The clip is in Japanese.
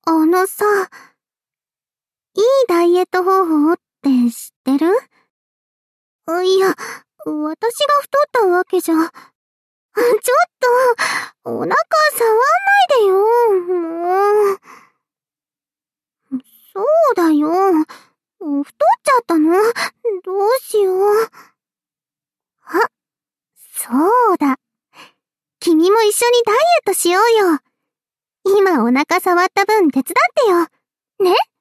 さ、いいダイエット方法って知ってる？いや、私が太ったわけじゃ。ちょっと、お腹触んないでよ、もう。そうだよ。太っちゃったの？どうしよう。あ、そうだ。君も一緒にダイエットしようよ。今お腹触った分手伝ってよ。ね？